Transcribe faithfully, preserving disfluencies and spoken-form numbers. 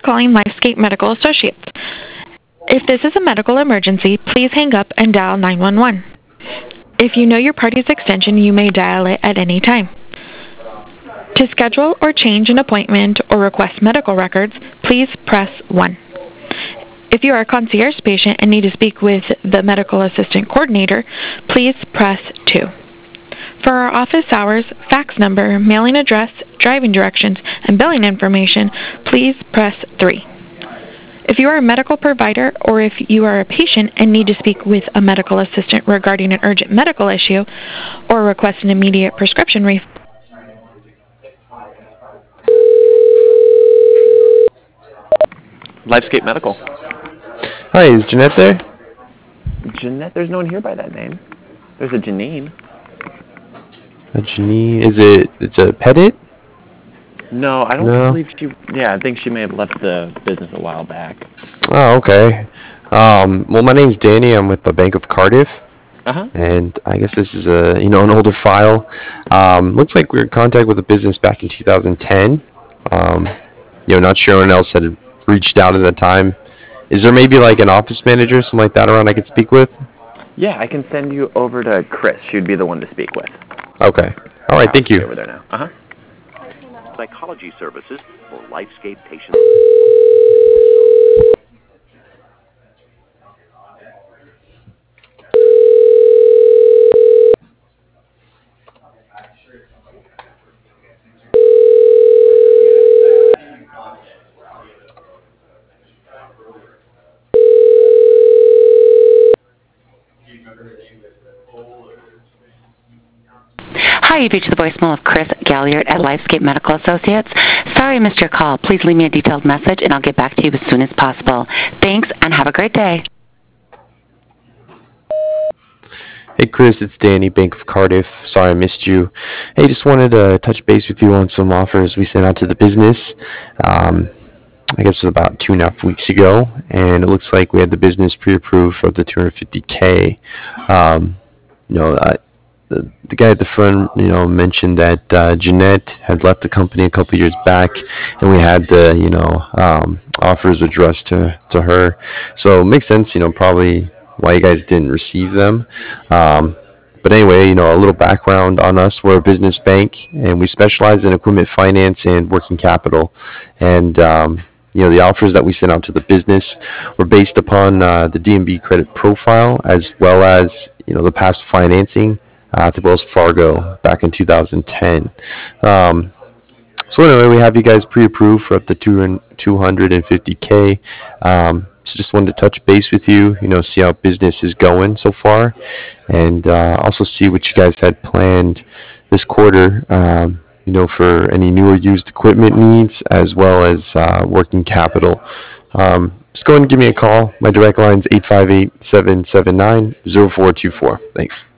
calling LifeScape Medical Associates. If this is a medical emergency, please hang up and dial nine one one. If you know your party's extension, you may dial it at any time. To schedule or change an appointment or request medical records, please press one. If you are a concierge patient and need to speak with the medical assistant coordinator, please press two. For our office hours, fax number, mailing address, driving directions, and billing information, please press three. If you are a medical provider or if you are a patient and need to speak with a medical assistant regarding an urgent medical issue or request an immediate prescription refill, LifeScape Medical. Hi, is Jeanette there? Jeanette? There's no one here by that name. There's a Janine. A Janine? Is it, it's a Pettit? No, I don't No. believe she, yeah, I think she may have left the business a while back. Oh, okay. Um, well, my name's Danny. I'm with the Bank of Cardiff. Uh-huh. And I guess this is a, you know, an older file. Um, looks like we were in contact with the business back in two thousand ten. Um, you know, not sure anyone else had reached out at that time. Is there maybe like an office manager, something like that around I could speak with? Yeah, I can send you over to Chris. She'd be the one to speak with. Okay. All right, thank you. Over there now. Uh-huh. Psychology services for LifeScape patients. Hi, you've reached the voicemail of Chris Galliard at LifeScape Medical Associates. Sorry I missed your call. Please leave me a detailed message and I'll get back to you as soon as possible. Thanks and have a great day. Hey Chris, it's Danny, Bank of Cardiff. Sorry I missed you. Hey, just wanted to touch base with you on some offers we sent out to the business. Um, I guess it was about two and a half weeks ago, and it looks like we had the business pre-approved for the two hundred fifty K. Um, you know, I, the, the guy at the front, you know, mentioned that uh, Jeanette had left the company a couple years back, and we had the, you know, um, offers addressed to to her. So it makes sense, you know, probably why you guys didn't receive them. Um, but anyway, you know, a little background on us. We're a business bank, and we specialize in equipment finance and working capital. And um, you know, the offers that we sent out to the business were based upon uh, the D and B credit profile, as well as, you know, the past financing uh, to Wells Fargo back in two thousand ten. Um, so anyway, we have you guys pre-approved for up to two hundred fifty K. Um, so just wanted to touch base with you, you know, see how business is going so far, and uh, also see what you guys had planned this quarter, um, you know, for any new or used equipment needs, as well as uh, working capital. Um, just go ahead and give me a call. My direct line is eight five eight, seven seven nine, zero four two four. Thanks.